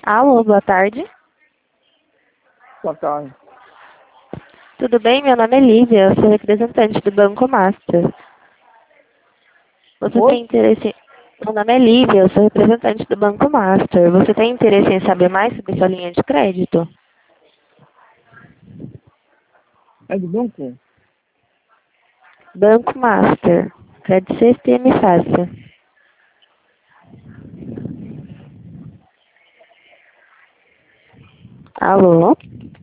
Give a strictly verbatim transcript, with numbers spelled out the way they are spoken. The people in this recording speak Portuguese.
Alô, boa tarde. Boa tarde. Tudo bem? Meu nome é Lívia, eu sou representante do Banco Master. Você Oi? tem interesse... Meu nome é Lívia, eu sou representante do Banco Master. Você tem interesse em saber mais sobre sua linha de crédito? É do banco? Banco Master. Crédito Sistema Fácil. Alô?